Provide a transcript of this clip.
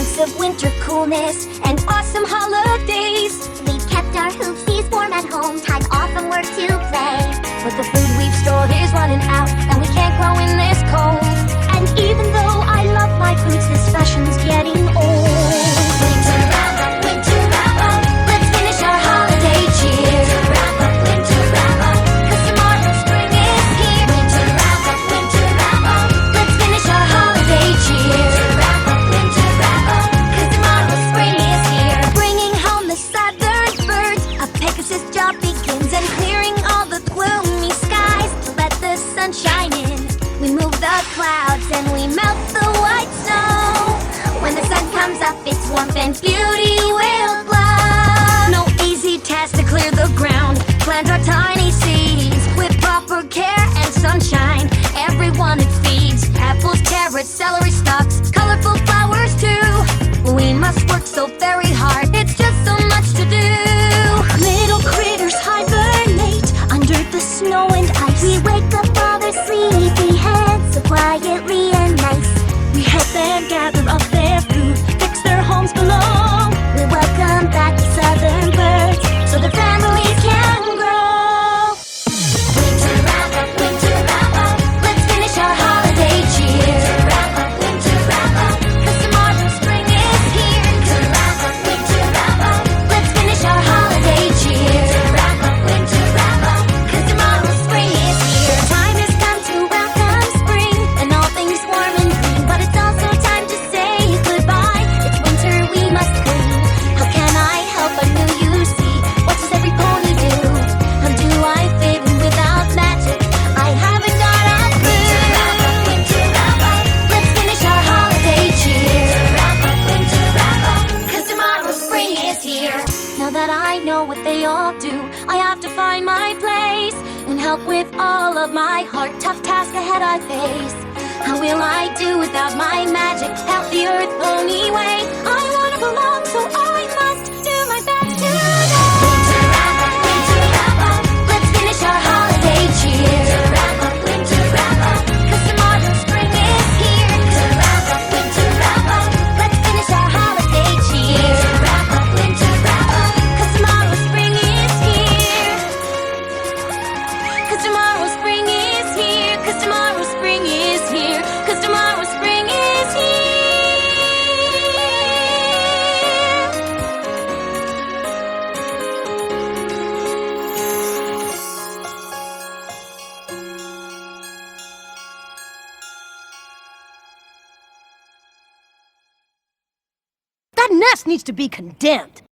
months of winter coolness and awesome holidays. We've kept our hoopsies warm at home, time off from work to play. But the food we've stored is running out, and we can't grow in this cold. And even though I love my fruits, this fashion's getting old. Winter wrap up, let's finish our holiday cheer. Winter wrap up, 'cause tomorrow spring is here. Winter wrap up, let's finish our holiday cheer. winter wrap up, 'cause tomorrow spring is here. Bringing home the southern birds, a Pegasus job begins, and clearing all the gloomy skies to let the sun shine in. We move the clouds and we melt the white snow. When the sun comes up, its warmth and beauty will glow. No easy task to clear the ground. Plant our tiny seeds with proper care and sunshine. Everyone it feeds. Apples, carrots, celery stalks, colorful flowers too. We must work so very hard. It's just so much to do. little critters hibernate under the snow and ice. We wake up all their sleepy heads so quietly and nice. We help them gather up their food, fix their homes below. We welcome back the southern birds so the families can grow. Winter wrap up, let's finish our holiday cheer. Winter wrap up, 'cause tomorrow spring is here. winter wrap up, Let's finish our holiday cheer. winter wrap up. 'cause tomorrow spring is here. Time has come to welcome spring and all things warm and green. But it's also time to say goodbye. It's winter, we must clean. How can I help but know you see? What does every pony do? How do I fit in without magic? I haven't got a clue. Winter wrap up, Let's finish our holiday cheer. winter wrap up. 'cause tomorrow spring is here. Now that I know what they all do, I have to find my place and help with all of my heart. Tough task ahead I face. How will I do without my magic? Help the earth anyway. I wanna belong, so I must do my best today. Winter wrap up, Let's finish our holiday cheer. winter wrap up. 'cause tomorrow spring is here. Winter wrap up, Let's finish our holiday cheer. winter wrap up. 'cause tomorrow spring is here. 'cause tomorrow spring is here. 'cause tomorrow spring is here. 'cause tomorrow spring is here. That nest needs to be condemned.